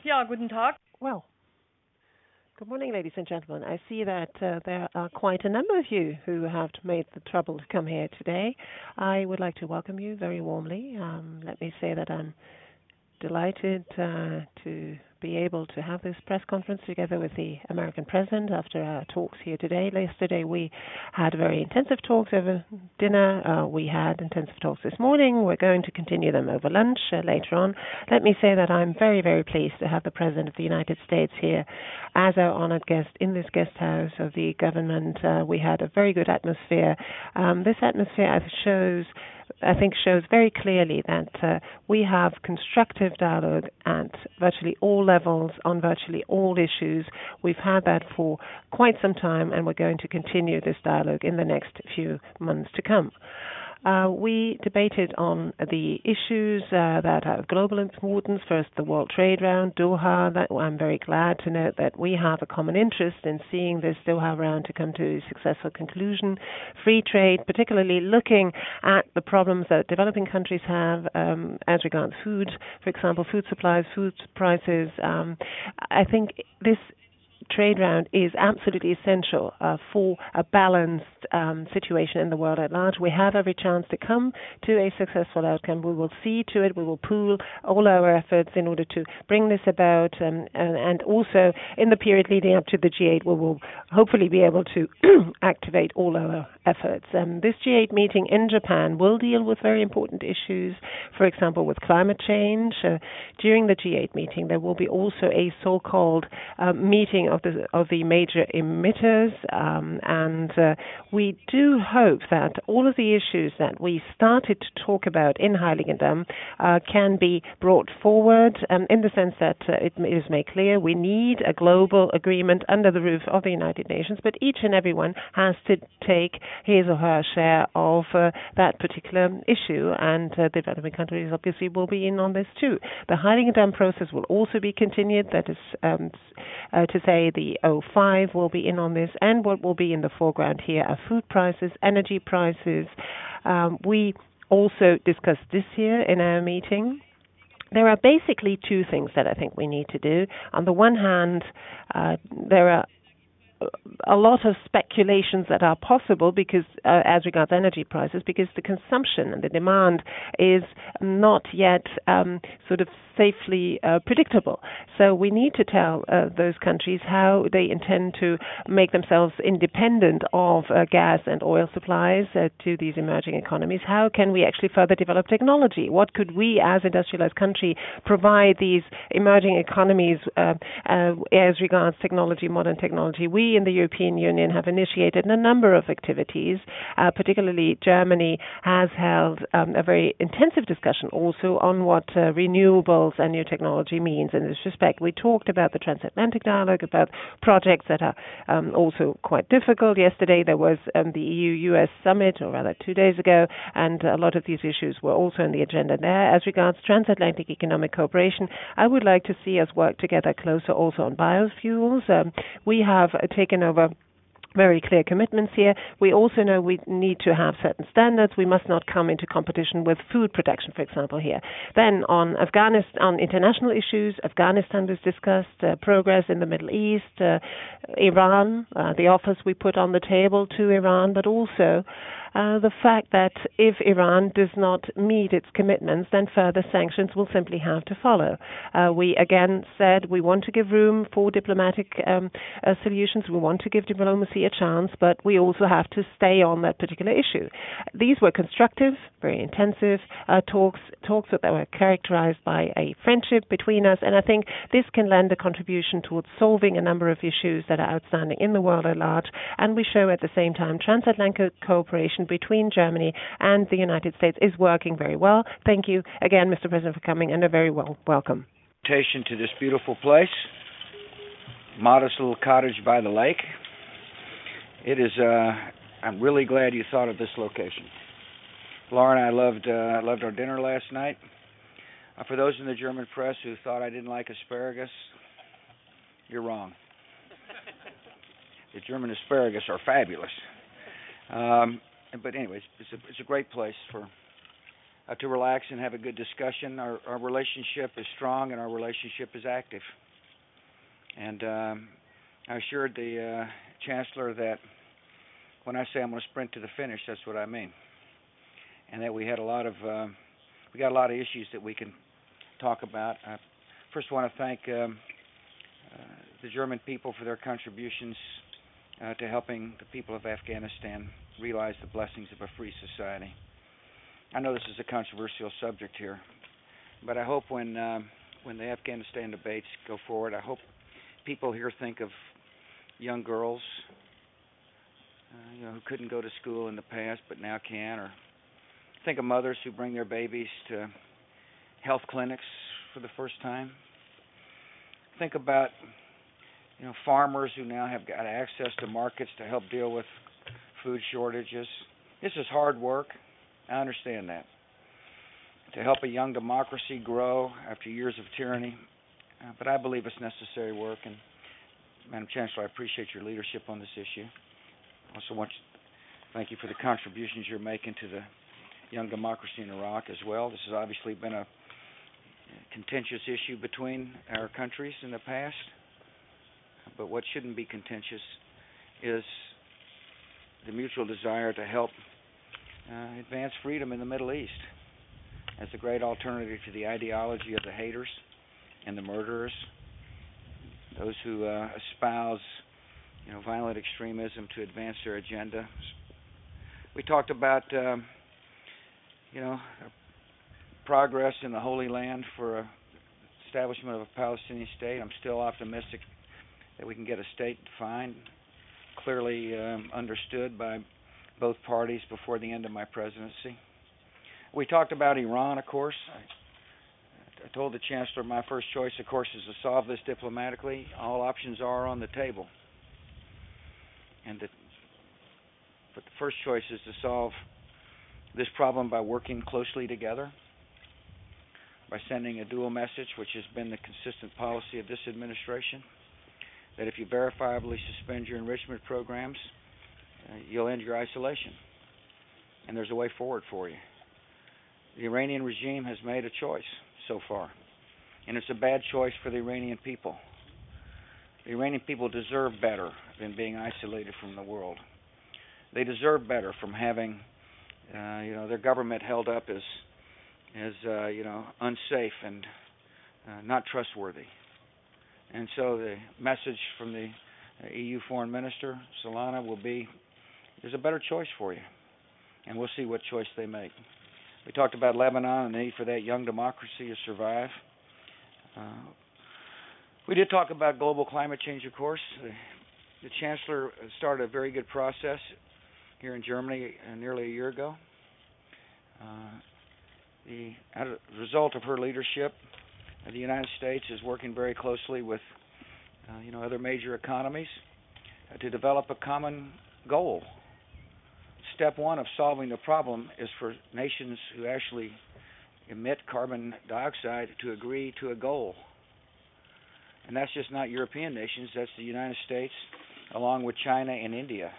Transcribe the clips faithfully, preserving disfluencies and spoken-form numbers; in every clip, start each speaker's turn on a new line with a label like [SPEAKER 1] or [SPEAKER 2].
[SPEAKER 1] Ja, guten Tag.
[SPEAKER 2] Well, good morning, ladies and gentlemen. I see that uh, there are quite a number of you who have made the trouble to come here today. I would like to welcome you very warmly. Um, let me say that I'm delighted uh, to be able to have this press conference together with the American president after our talks here today. Yesterday we had very intensive talks over dinner. Uh, we had intensive talks this morning. We're going to continue them over lunch uh, later on. Let me say that I'm very, very pleased to have the President of the United States here as our honored guest in this guest house of the government. Uh, we had a very good atmosphere. Um, this atmosphere shows I think shows very clearly that uh, we have constructive dialogue at virtually all levels on virtually all issues. We've had that for quite some time, and we're going to continue this dialogue in the next few months to come. Uh, we debated on the issues uh, that are of global importance. First, the World Trade Round, Doha. That, I'm very glad to note that we have a common interest in seeing this Doha round to come to a successful conclusion. Free trade, particularly looking at the problems that developing countries have um, as regards food, for example, food supplies, food prices. Um, I think this trade round is absolutely essential uh, for a balanced um, situation in the world at large. We have every chance to come to a successful outcome. We will see to it. We will pool all our efforts in order to bring this about. Um, and, and also, in the period leading up to the G eight, we will hopefully be able to activate all our efforts. Um, this G eight meeting in Japan will deal with very important issues, for example, with climate change. Uh, during the G eight meeting, there will be also a so-called uh, meeting of the of the major emitters, um, and uh, we do hope that all of the issues that we started to talk about in Heiligendamm uh, can be brought forward um, in the sense that uh, it is made clear we need a global agreement under the roof of the United Nations, but each and everyone has to take his or her share of uh, that particular issue, and uh, developing countries obviously will be in on this too. The Heiligendamm process will also be continued. That is um, uh, to say the O five will be in on this, and what will be in the foreground here are food prices, energy prices. Um, we also discussed this here in our meeting. There are basically two things that I think we need to do. On the one hand, uh, there are a lot of speculations that are possible because, uh, as regards energy prices, because the consumption and the demand is not yet um, sort of safely uh, predictable. So we need to tell uh, those countries how they intend to make themselves independent of uh, gas and oil supplies uh, to these emerging economies. How can we actually further develop technology? What could we, as industrialized country, provide these emerging economies uh, uh, as regards technology, modern technology? We in the European Union have initiated a number of activities. Uh, particularly, Germany has held um, a very intensive discussion also on what uh, renewables and new technology means in this respect. We talked about the transatlantic dialogue, about projects that are um, also quite difficult. Yesterday there was um, the E U U S summit, or rather two days ago, and a lot of these issues were also on the agenda there. As regards transatlantic economic cooperation, I would like to see us work together closer also on biofuels. Um, we have uh, taken over very clear commitments here. We also know we need to have certain standards. We must not come into competition with food production, for example, here. Then on Afghanistan, on international issues, Afghanistan was discussed, uh, progress in the Middle East, uh, Iran, uh, the offers we put on the table to Iran, but also uh, the fact that if Iran does not meet its commitments, then further sanctions will simply have to follow. Uh, we again said we want to give room for diplomatic um, uh, solutions. We want to give diplomacy a chance, but we also have to stay on that particular issue. These were constructive, very intensive uh, talks, talks that were characterized by a friendship between us, and I think this can lend a contribution towards solving a number of issues that are outstanding in the world at large, and we show at the same time transatlantic cooperation between Germany and the United States is working very well. Thank you again, Mister President, for coming, and a very well welcome.
[SPEAKER 3] Invitation to this beautiful place, modest little cottage by the lake. It is. Uh, I'm really glad you thought of this location. Laura and I loved uh, loved our dinner last night. Uh, for those in the German press who thought I didn't like asparagus, you're wrong. The German asparagus are fabulous. Um, but anyways, it's a, it's a great place for uh, to relax and have a good discussion. Our, our relationship is strong and our relationship is active. And um, I assured the uh, Chancellor that when I say I'm going to sprint to the finish, that's what I mean. And that we had a lot of uh, we got a lot of issues that we can talk about. I first want to thank um, uh, the German people for their contributions uh, to helping the people of Afghanistan realize the blessings of a free society. I know this is a controversial subject here, but I hope when uh, when the Afghanistan debates go forward, I hope people here think of young girls, uh, you know, who couldn't go to school in the past but now can, or think of mothers who bring their babies to health clinics for the first time. Think about, you know, farmers who now have got access to markets to help deal with food shortages. This is hard work. I understand that. To help a young democracy grow after years of tyranny, uh, but I believe it's necessary work. And Madam Chancellor, I appreciate your leadership on this issue. I also want to thank you for the contributions you're making to the young democracy in Iraq as well. This has obviously been a contentious issue between our countries in the past, but what shouldn't be contentious is the mutual desire to help uh, advance freedom in the Middle East as a great alternative to the ideology of the haters and the murderers, those who uh, espouse, you know, violent extremism to advance their agenda. We talked about, um, you know, progress in the Holy Land for a establishment of a Palestinian state. I'm still optimistic that we can get a state defined, clearly um, understood by both parties before the end of my presidency. We talked about Iran, of course. I, I told the Chancellor my first choice, of course, is to solve this diplomatically. All options are on the table. And that, but the first choice is to solve this problem by working closely together, by sending a dual message, which has been the consistent policy of this administration, that if you verifiably suspend your enrichment programs, uh, you'll end your isolation. And there's a way forward for you. The Iranian regime has made a choice so far, and it's a bad choice for the Iranian people. The Iranian people deserve better than being isolated from the world. They deserve better from having, uh, you know, their government held up as, as uh, you know, unsafe and uh, not trustworthy. And so the message from the uh, E U Foreign Minister, Solana, will be, there's a better choice for you, and we'll see what choice they make. We talked about Lebanon and the need for that young democracy to survive. Uh, we did talk about global climate change, of course. The, the Chancellor started a very good process here in Germany uh, nearly a year ago. Uh, the as a result of her leadership, uh, the United States is working very closely with uh, you know, other major economies uh, to develop a common goal. Step one of solving the problem is for nations who actually emit carbon dioxide to agree to a goal. And that's just not European nations, that's the United States along with China and India.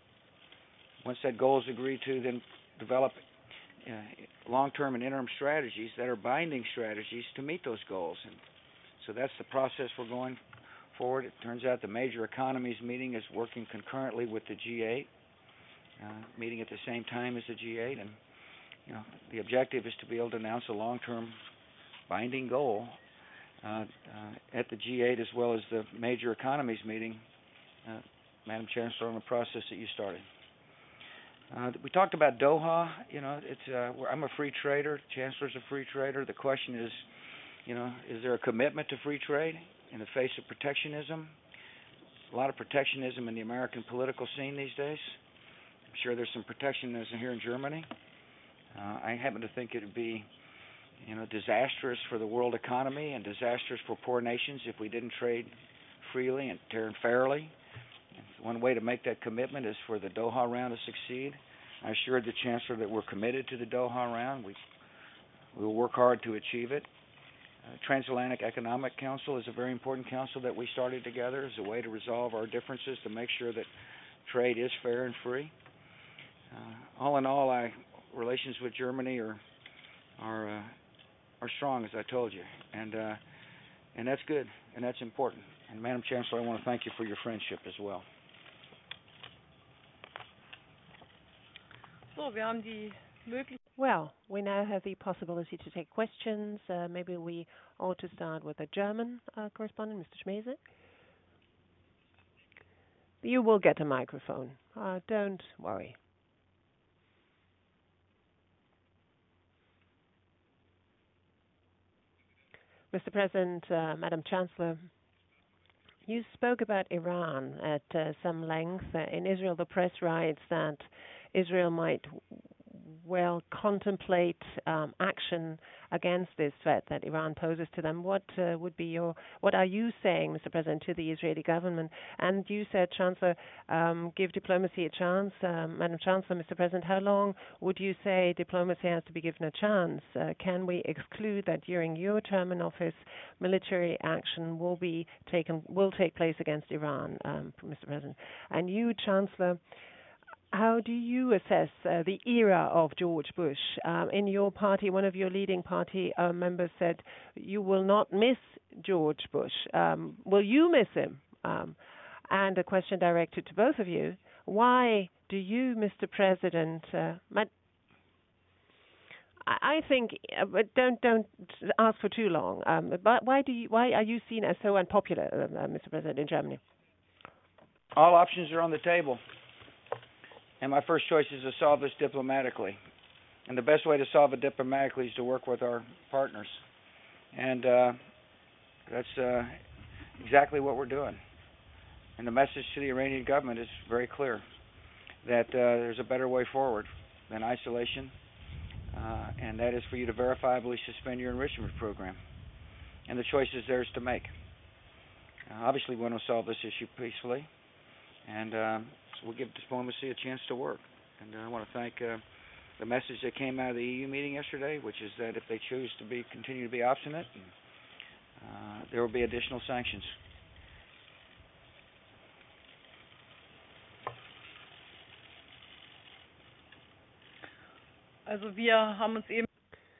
[SPEAKER 3] Once that goal is agreed to, then develop uh, long-term and interim strategies that are binding strategies to meet those goals. And so that's the process we're going forward. It turns out the major economies meeting is working concurrently with the G eight. Uh, meeting at the same time as the G eight, and you know, the objective is to be able to announce a long-term binding goal uh, uh, at the G eight as well as the major economies meeting, uh, Madam Chancellor, on the process that you started. Uh, we talked about Doha. You know, it's uh, I'm a free trader. The Chancellor's a free trader. The question is, you know, is there a commitment to free trade in the face of protectionism? A lot of protectionism in the American political scene these days. I'm sure there's some protectionism here in Germany. Uh, I happen to think it would be, you know, disastrous for the world economy and disastrous for poor nations if we didn't trade freely and fairly. And one way to make that commitment is for the Doha round to succeed. I assured the Chancellor that we're committed to the Doha round. We we will work hard to achieve it. Uh, Transatlantic Economic Council is a very important council that we started together as a way to resolve our differences, to make sure that trade is fair and free. Uh, all in all, I, relations with Germany are are uh, are strong, as I told you, and uh, and that's good, and that's important. And Madam Chancellor, I want to thank you for your friendship as well.
[SPEAKER 1] So, wir haben die Möglichkeit.
[SPEAKER 2] Well, we now have the possibility to take questions. Uh, maybe we ought to start with the German uh, correspondent, Mister Schmese. You will get a microphone. Uh, don't worry. Mister President, uh, Madam Chancellor, you spoke about Iran at uh, some length. Uh, in Israel, the press writes that Israel might well contemplate um, action against this threat that Iran poses to them. What uh, would be your, what are you saying, Mister President, to the Israeli government? And you said, Chancellor, um, give diplomacy a chance. Um, Madam Chancellor, Mister President, how long would you say diplomacy has to be given a chance? Uh, can we exclude that during your term in office, military action will be taken, will take place against Iran, um, Mister President? And you, Chancellor, how do you assess uh, the era of George Bush? Um, in your party, one of your leading party uh, members said you will not miss George Bush. Um, will you miss him? Um, and a question directed to both of you. Why do you, Mister President, uh, I think, uh, but don't don't ask for too long. Um, but why do you, why are you seen as so unpopular, uh, Mister President, in Germany?
[SPEAKER 3] All options are on the table. And my first choice is to solve this diplomatically. And the best way to solve it diplomatically is to work with our partners. And uh, that's uh, exactly what we're doing. And the message to the Iranian government is very clear, that uh, there's a better way forward than isolation, uh, and that is for you to verifiably suspend your enrichment program. And the choice is theirs to make. Uh, obviously, we want to solve this issue peacefully, and uh, so we'll give diplomacy a chance to work. And uh, I want to thank uh, the message that came out of the E U meeting yesterday, which is that if they choose to be continue to be obstinate, uh, there will be additional sanctions.
[SPEAKER 1] Also wir haben uns eben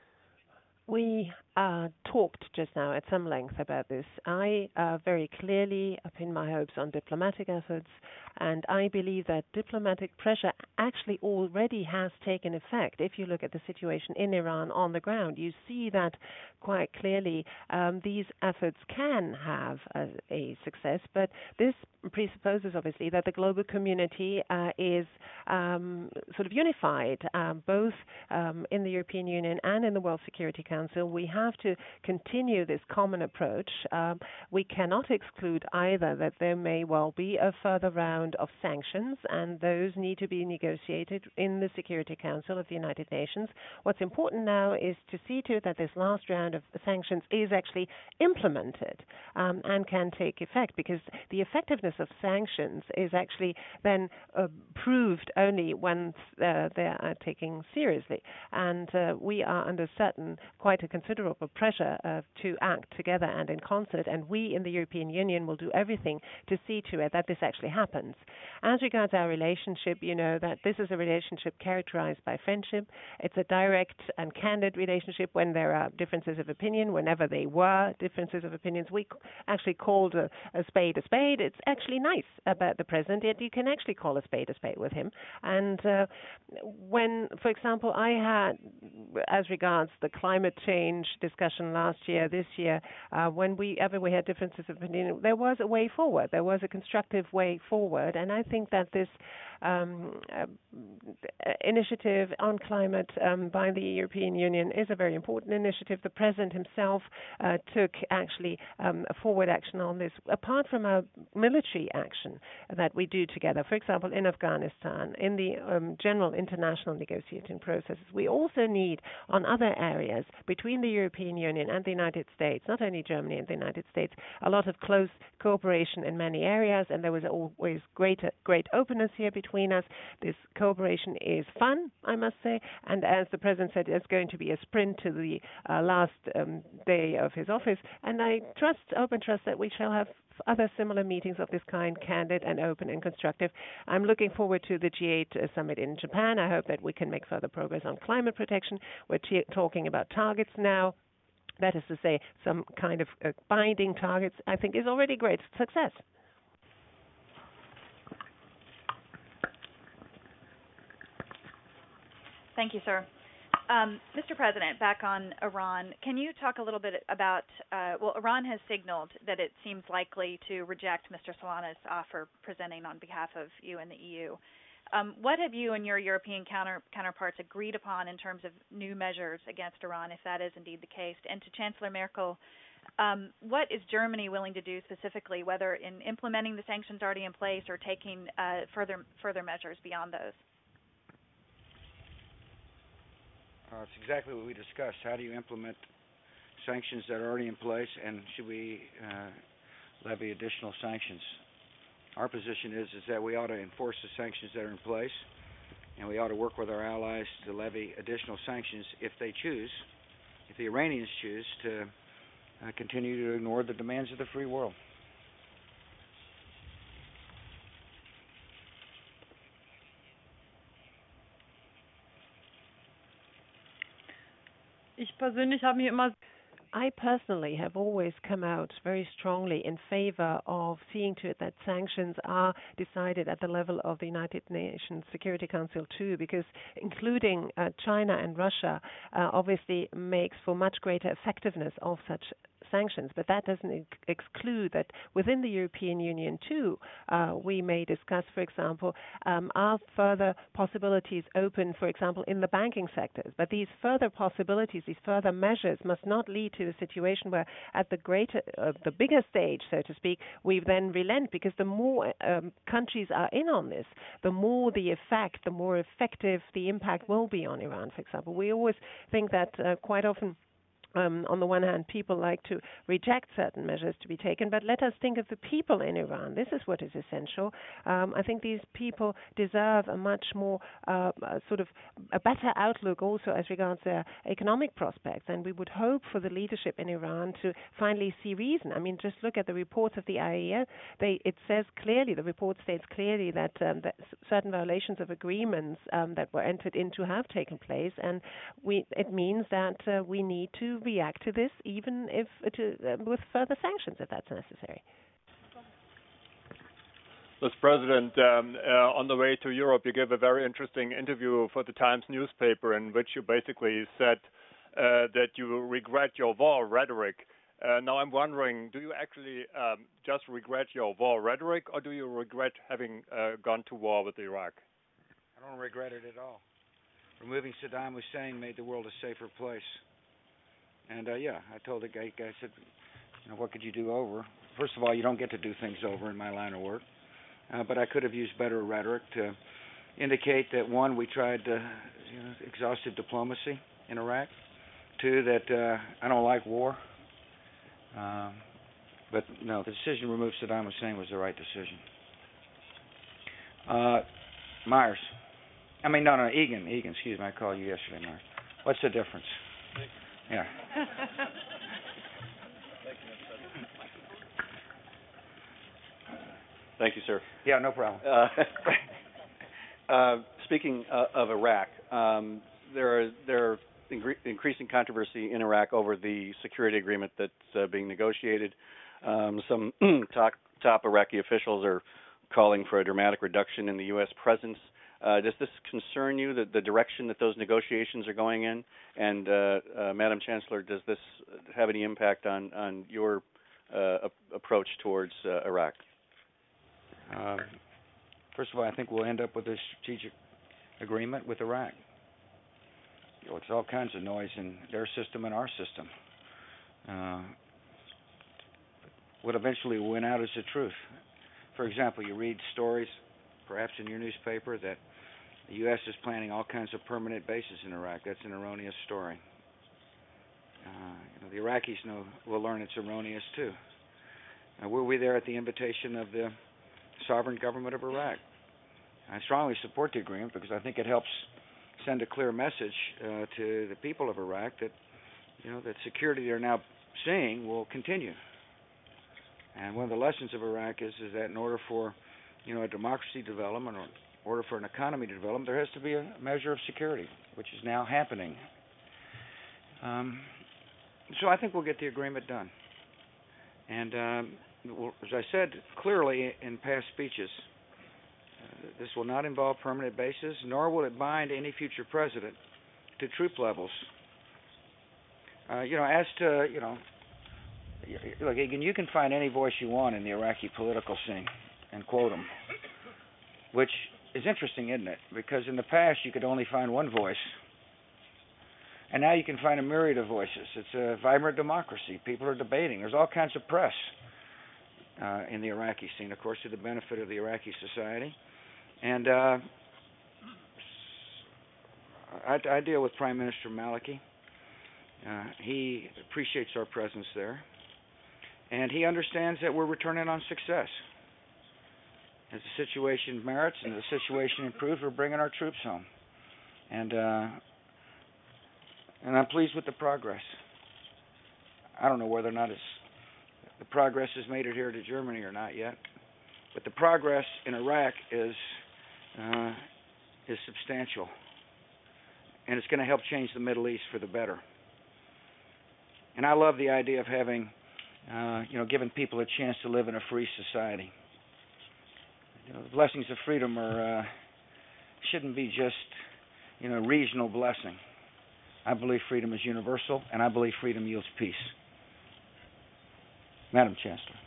[SPEAKER 2] We uh, talked just now at some length about this. I uh, very clearly pin my hopes on diplomatic efforts, and I believe that diplomatic pressure actually already has taken effect. If you look at the situation in Iran on the ground, you see that quite clearly. Um, these efforts can have a, a success, but this presupposes, obviously, that the global community uh, is um, sort of unified, um, both um, in the European Union and in the World Security Council. We have to continue this common approach. Um, we cannot exclude either that there may well be a further round of sanctions, and those need to be negotiated in the Security Council of the United Nations. What's important now is to see to it that this last round of sanctions is actually implemented um, and can take effect, because the effectiveness of sanctions is actually then uh, proved only when uh, they are taken seriously. And uh, we are under certain, quite a considerable pressure uh, to act together and in concert, and we in the European Union will do everything to see to it that this actually happens. As regards our relationship, you know that this is a relationship characterized by friendship. It's a direct and candid relationship when there are differences of opinion. Whenever there were differences of opinions, we actually called a, a spade a spade. It's actually nice about the president, yet you can actually call a spade a spade with him. And uh, when, for example, I had, as regards the climate change discussion last year, this year, uh, when we ever we had differences of opinion, there was a way forward. There was a constructive way forward, and I think that this um, uh, initiative on climate um, by the European Union is a very important initiative. The President himself uh, took actually um, a forward action on this, apart from our military action that we do together. For example, in Afghanistan, in the um, general international negotiating processes, we also need on other areas between the European Union and the United States, not only Germany and the United States, a lot of close cooperation in many areas, and there was always great, great openness here between us. This cooperation is fun, I must say, and as the President said, it's going to be a sprint to the uh, last um, day of his office, and I trust, hope and trust that we shall have other similar meetings of this kind, candid and open and constructive. I'm looking forward to the G eight uh, summit in Japan. I hope that we can make further progress on climate protection. We're t- talking about targets now. That is to say, some kind of uh, binding targets, I think, is already great success.
[SPEAKER 4] Thank you, sir. Um, Mister President, back on Iran, can you talk a little bit about, uh, well, Iran has signaled that it seems likely to reject Mister Solana's offer presenting on behalf of you and the E U. Um, what have you and your European counter, counterparts agreed upon in terms of new measures against Iran, if that is indeed the case? And to Chancellor Merkel, um, what is Germany willing to do specifically, whether in implementing the sanctions already in place or taking uh, further further measures beyond those?
[SPEAKER 3] Uh, it's exactly what we discussed. How do you implement sanctions that are already in place, and should we uh, levy additional sanctions? Our position is is that we ought to enforce the sanctions that are in place, and we ought to work with our allies to levy additional sanctions if they choose, if the Iranians choose to uh, continue to ignore the demands of the free world.
[SPEAKER 1] Ich persönlich habe mich immer
[SPEAKER 2] I personally have always come out very strongly in favor of seeing to it that sanctions are decided at the level of the United Nations Security Council too, because including uh, China and Russia uh, obviously makes for much greater effectiveness of such sanctions, but that doesn't ex- exclude that within the European Union too, uh, we may discuss, for example, um, are further possibilities open, for example, in the banking sectors. But these further possibilities, these further measures must not lead to a situation where at the greater, uh, the bigger stage, so to speak, we then relent, because the more um, countries are in on this, the more the effect, the more effective the impact will be on Iran, for example. We always think that uh, quite often Um, on the one hand, people like to reject certain measures to be taken, but let us think of the people in Iran. This is what is essential. Um, I think these people deserve a much more uh, sort of a better outlook also as regards their economic prospects, and we would hope for the leadership in Iran to finally see reason. I mean, just look at the reports of the I A E A. They, it says clearly, the report states clearly that, um, that certain violations of agreements um, that were entered into have taken place, and we, it means that uh, we need to react to this, even if to, uh, with further sanctions, if that's necessary.
[SPEAKER 5] Mister President, um, uh, on the way to Europe, you gave a very interesting interview for the Times newspaper in which you basically said uh, that you regret your war rhetoric. Uh, now I'm wondering, do you actually um, just regret your war rhetoric, or do you regret having uh, gone to war with Iraq?
[SPEAKER 3] I don't regret it at all. Removing Saddam Hussein made the world a safer place. And, uh, yeah, I told the guy, I said, you know, what could you do over? First of all, you don't get to do things over in my line of work. Uh, but I could have used better rhetoric to indicate that, one, we tried uh, you know, exhaustive diplomacy in Iraq. Two, that uh, I don't like war. Um, but, no, the decision to remove Saddam Hussein was the right decision. Uh, Myers. I mean, no, no, Egan. Egan, excuse me. I called you yesterday, Myers. What's the difference? Yeah.
[SPEAKER 6] Thank you, sir.
[SPEAKER 3] Yeah, no problem.
[SPEAKER 6] Uh, uh, speaking uh, of Iraq, um, there are there are ingre- increasing controversy in Iraq over the security agreement that's uh, being negotiated. Um, some top, top Iraqi officials are calling for a dramatic reduction in the U S presence. Uh, does this concern you, that the direction that those negotiations are going in? And, uh, uh, Madam Chancellor, does this have any impact on, on your uh, a- approach towards uh, Iraq?
[SPEAKER 3] Um, first of all, I think we'll end up with a strategic agreement with Iraq. You know, it's all kinds of noise in their system and our system. Uh, what eventually will win out is the truth. For example, you read stories, perhaps in your newspaper, that the U S is planning all kinds of permanent bases in Iraq. That's an erroneous story. Uh, you know, the Iraqis know will learn it's erroneous too. Uh, were we there at the invitation of the sovereign government of Iraq? I strongly support the agreement because I think it helps send a clear message uh, to the people of Iraq that, you know, that security they're now seeing will continue. And one of the lessons of Iraq is is that in order for, you know, a democracy development, or in order for an economy to develop, there has to be a measure of security, which is now happening. Um, so I think we'll get the agreement done. And um, as I said clearly in past speeches, uh, this will not involve permanent bases, nor will it bind any future president to troop levels. Uh, you know, as to, you know, look, again, you can find any voice you want in the Iraqi political scene and quote them, which is interesting, isn't it? Because in the past you could only find one voice, and now you can find a myriad of voices. It's a vibrant democracy. People are debating. There's all kinds of press uh, in the Iraqi scene, of course, to the benefit of the Iraqi society. And uh, I, I deal with Prime Minister Maliki. Uh, he appreciates our presence there, and he understands that we're returning on success. As the situation merits and the situation improves, we're bringing our troops home, and uh, and I'm pleased with the progress. I don't know whether or not it's, the progress has made it here to Germany or not yet, but the progress in Iraq is uh, is substantial, and it's going to help change the Middle East for the better. And I love the idea of having, uh, you know, giving people a chance to live in a free society. You know, the blessings of freedom are uh, shouldn't be just, you know, regional blessing. I believe freedom is universal, and I believe freedom yields peace. Madam Chancellor.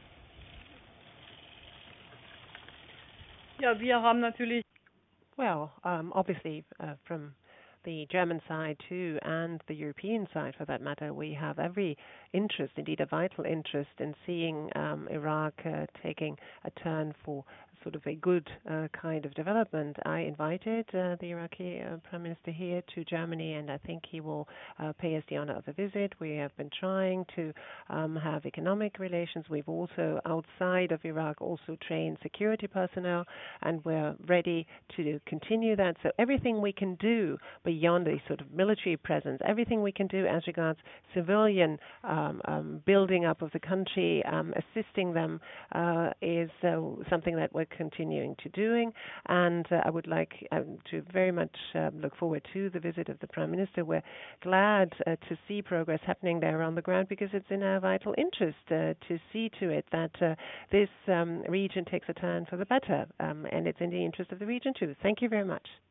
[SPEAKER 1] Ja, wir haben natürlich.
[SPEAKER 2] Well, um, obviously, uh, from the German side too, and the European side for that matter, we have every interest, indeed a vital interest, in seeing um, Iraq uh, taking a turn for sort of a good uh, kind of development. I invited uh, the Iraqi uh, Prime Minister here to Germany, and I think he will uh, pay us the honor of a visit. We have been trying to um, have economic relations. We've also, outside of Iraq, also trained security personnel, and we're ready to continue that. So everything we can do beyond a sort of military presence, everything we can do as regards civilian um, um, building up of the country, um, assisting them, uh, is uh, something that we're continuing to doing. And uh, I would like um, to very much uh, look forward to the visit of the Prime Minister. We're glad uh, to see progress happening there on the ground, because it's in our vital interest uh, to see to it that uh, this um, region takes a turn for the better, um, and it's in the interest of the region too. Thank you very much.